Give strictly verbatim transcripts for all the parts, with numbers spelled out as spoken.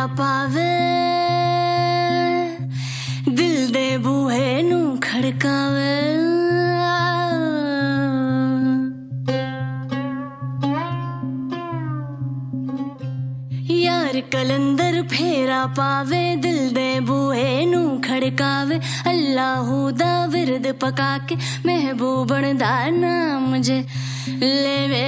फेरा पावे दिल दे बूहे नू खड़कावे यार कलंदर फेरा पावे दिल दे बूहे नू खड़कावे अल्लाहू दा विरद पका के महबूबन दा नाम जे लेवे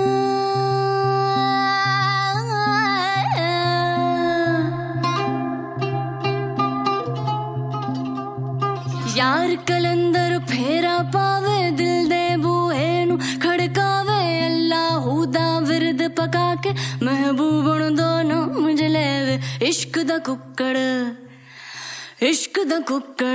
यार कलंदर फेरा पावे दिल दे बूहे नू खड़कावे अल्लाहू दा विरद पका के महबूबन दा नाम जे लेवे इश्क दा कुक्कड़ इश्क दा कुक्कड़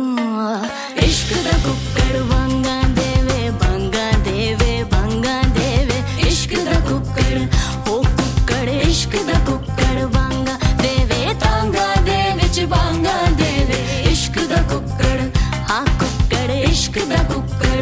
इश्क दा कुक्कड़ बांगा देवे बांगा देवे बांगा देवे इश्क दा कुक्कड़ ओ कुक्कड़ इश्क दा कुक्कड़ बांगा देवे तांगा दे विच बांगा देवे इश्क दा कुक्कड़ आ कुक्कड़ इश्क दा कुक्कड़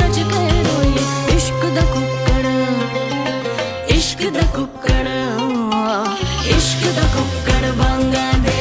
इश्क दा कुक्कड़ इश्क दा कुक्कड़ बांगा दे